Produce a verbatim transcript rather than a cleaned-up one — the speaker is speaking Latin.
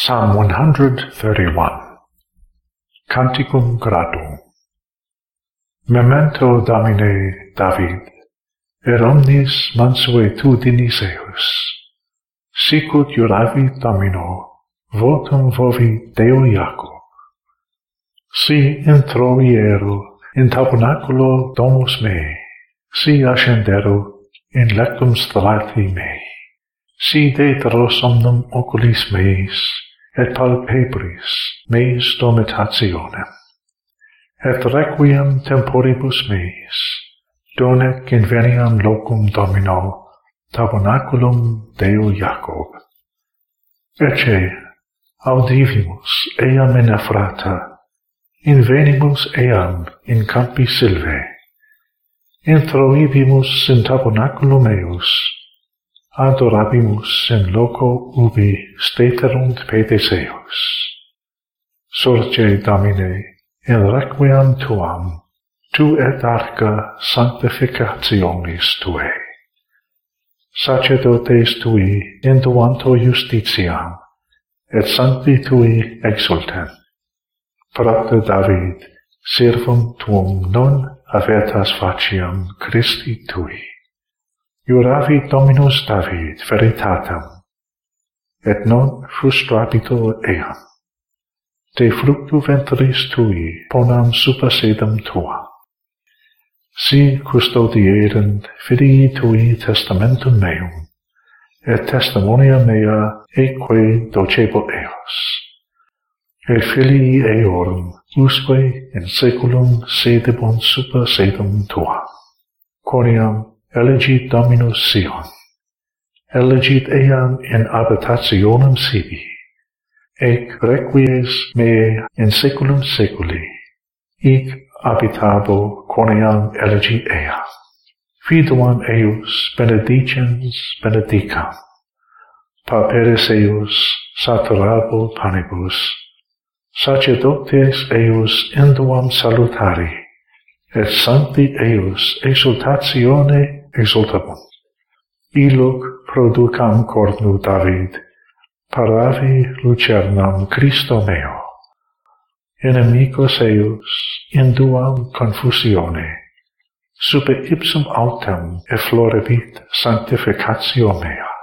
Psalm one thirty-one. Canticum Gradum. Memento Domine David, et omnis mansuetudinis eus. Sicut iuravit Domino, votum vovit Deo Iacob. Si introiero in tabernaculo domus mei, si ascendero in lectum strati mei. Si detero somnum oculis meis, et palpebris meis dormitationem. Et requiem temporibus meis, donec inveniam locum Domino, tabernaculum Deo Iacob. Ecce, audivimus eam in Ephrata, invenimus eam in campi silvae. Introibimus in tabernaculum eus, adorabimus in loco ubi steterunt pedes eos. Sorge, Domine, in requiem tuam, tu et arca sanctificationis tuae. Sacerdotes tui induanto justitiam, et sancti tui exultent. Pater David, servum tuum non avertas faciam Christi tui. Iuravit Dominus David veritatem, et non frustrabitur eam. De fructu ventris tui ponam super sedem tua. Si custodierent filii tui testamentum meum, et testimonia mea eque docebo eos. Et filii eorum usque in saeculum sedebunt super sedem tua. Quoniam elegit Dominus Sion, elegit eam in habitationem sibi, ec requies mea in saeculum saeculi, hic habitabo quoniam elegit ea. Fiduam eius benedicens benedicam, pauperes eius saturabo panibus, sacerdotes eius induam salutari, et sancti eius exultatione exultabunt. Illuc producam cornu David, paravi lucernam Christo meo. Inimicos eius induam confusione, super ipsum autem efflorebit sanctificatio mea.